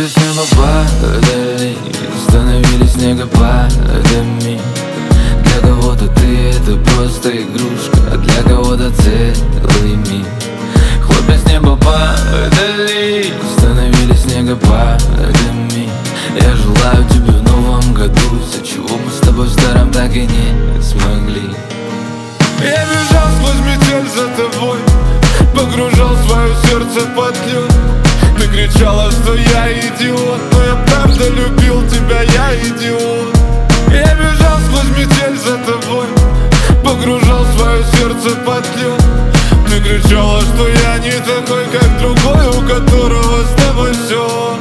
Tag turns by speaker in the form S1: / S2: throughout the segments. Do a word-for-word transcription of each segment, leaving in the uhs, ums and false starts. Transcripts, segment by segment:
S1: Хлопья с неба падали, становились снегопадами. Для кого-то ты это просто игрушка, а для кого-то целый мир. Хлопья с неба падали, становились снегопадами. Я желаю тебе в новом году все, чего мы с тобой в старом так и не смогли.
S2: Я бежал сквозь метель за тобой, погружал свое сердце под лед. Ты кричала, что я идиот, но я правда любил тебя, я идиот. Я бежал сквозь метель за тобой, погружал свое сердце под лед. Ты кричала, что я не такой, как другой, у которого с тобой все.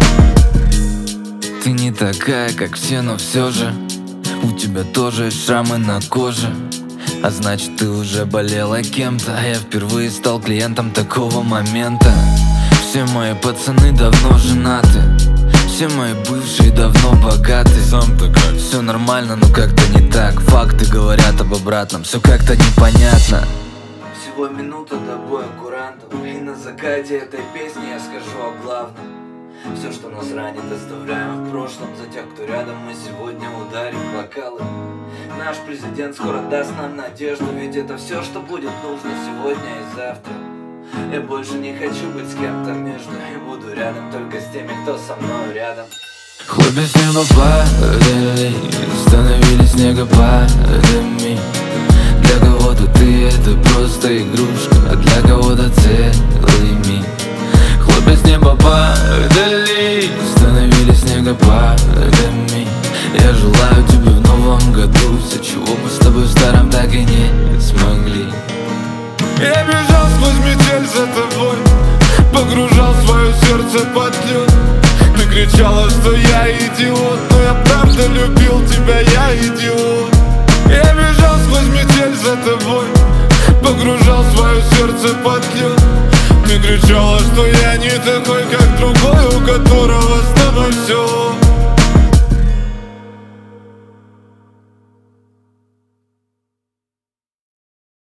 S1: Ты не такая, как все, но все же у тебя тоже есть шрамы на коже. А значит, ты уже болела кем-то, а я впервые стал клиентом такого момента. Все мои пацаны давно женаты, все мои бывшие давно богаты.
S2: Сам-то как?
S1: Все нормально, но как-то не так. Факты говорят об обратном, все как-то непонятно. Всего минута до боя курантов, и на закате этой песни я скажу о главном. Все, что нас ранит, оставляем в прошлом. За тех, кто рядом, мы сегодня ударим бокалы. Наш президент скоро даст нам надежду, ведь это все, что будет нужно сегодня и завтра. Я больше не хочу быть с кем-то между, и буду рядом только с теми, кто со мной рядом. Хлопья с неба падали, становились снегопадами. Для кого-то ты это просто игрушка, а для кого-то целый мир. Хлопья с неба падали, становились снегопадами. Я желаю тебе в новом году все, чего мы с тобой в старом так и не смогли.
S2: Я бежал сквозь метель за тобой, погружал свое сердце под лед. Ты кричала, что я идиот, но я правда любил тебя, я идиот. Я бежал сквозь метель за тобой, погружал свое сердце под лед. Ты кричала, что я не такой, как другой, у которого с тобой все.